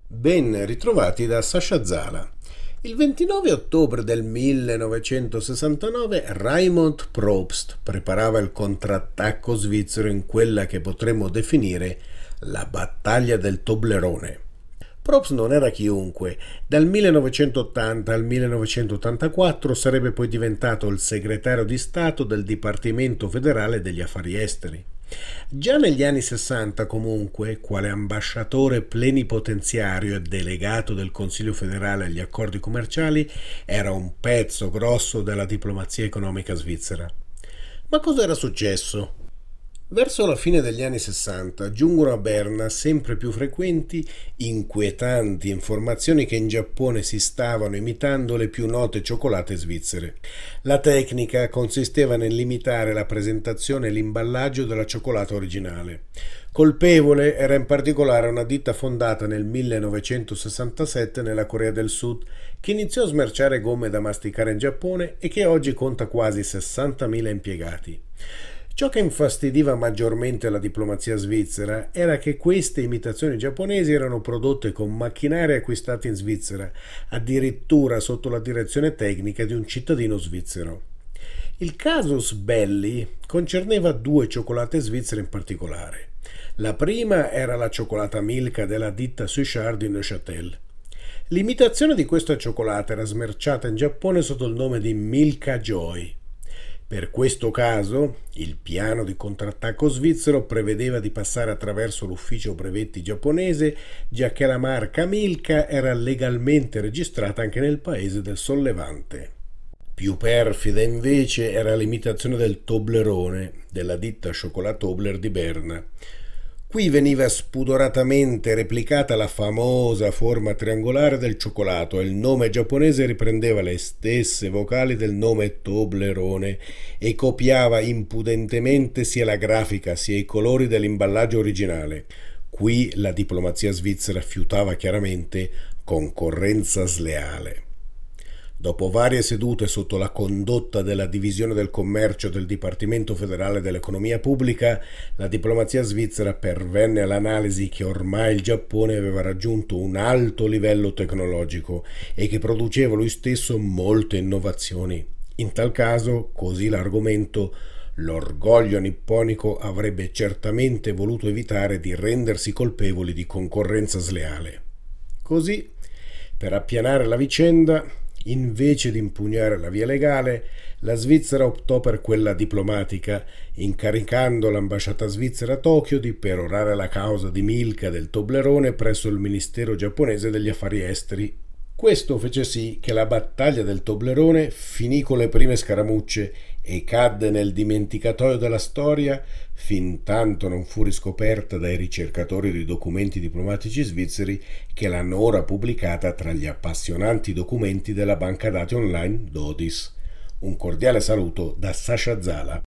Ben ritrovati da Sasha Zala. Il 29 ottobre del 1969 Raimund Probst preparava il contrattacco svizzero in quella che potremmo definire la battaglia del Toblerone. Probst non era chiunque. Dal 1980 al 1984 sarebbe poi diventato il segretario di Stato del Dipartimento federale degli affari esteri. Già negli anni 60, comunque, quale ambasciatore plenipotenziario e delegato del Consiglio federale agli accordi commerciali, era un pezzo grosso della diplomazia economica svizzera. Ma cosa era successo? Verso la fine degli anni 60 giungono a Berna sempre più frequenti, inquietanti informazioni che in Giappone si stavano imitando le più note cioccolate svizzere. La tecnica consisteva nel limitare la presentazione e l'imballaggio della cioccolata originale. Colpevole era in particolare una ditta fondata nel 1967 nella Corea del Sud, che iniziò a smerciare gomme da masticare in Giappone e che oggi conta quasi 60.000 impiegati. Ciò che infastidiva maggiormente la diplomazia svizzera era che queste imitazioni giapponesi erano prodotte con macchinari acquistati in Svizzera, addirittura sotto la direzione tecnica di un cittadino svizzero. Il casus belli concerneva due cioccolate svizzere in particolare. La prima era la cioccolata Milka della ditta Suchard di Neuchâtel. L'imitazione di questa cioccolata era smerciata in Giappone sotto il nome di Milka Joy. Per questo caso, il piano di contrattacco svizzero prevedeva di passare attraverso l'ufficio brevetti giapponese, giacché la marca Milka era legalmente registrata anche nel paese del Sollevante. Più perfida invece era l'imitazione del Toblerone della ditta Chocolat Tobler di Berna. Qui veniva spudoratamente replicata la famosa forma triangolare del cioccolato e il nome giapponese riprendeva le stesse vocali del nome Toblerone e copiava impudentemente sia la grafica sia i colori dell'imballaggio originale. Qui la diplomazia svizzera fiutava chiaramente concorrenza sleale. Dopo varie sedute sotto la condotta della Divisione del Commercio del Dipartimento federale dell'Economia Pubblica, la diplomazia svizzera pervenne all'analisi che ormai il Giappone aveva raggiunto un alto livello tecnologico e che produceva lui stesso molte innovazioni. In tal caso, così l'argomento, l'orgoglio nipponico avrebbe certamente voluto evitare di rendersi colpevoli di concorrenza sleale. Così, per appianare la vicenda, invece di impugnare la via legale, la Svizzera optò per quella diplomatica, incaricando l'ambasciata svizzera a Tokyo di perorare la causa di Milka del Toblerone presso il Ministero giapponese degli affari esteri. Questo fece sì che la battaglia del Toblerone finì con le prime scaramucce e cadde nel dimenticatoio della storia fin tanto non fu riscoperta dai ricercatori di documenti diplomatici svizzeri che l'hanno ora pubblicata tra gli appassionanti documenti della banca dati online Dodis. Un cordiale saluto da Sasha Zala.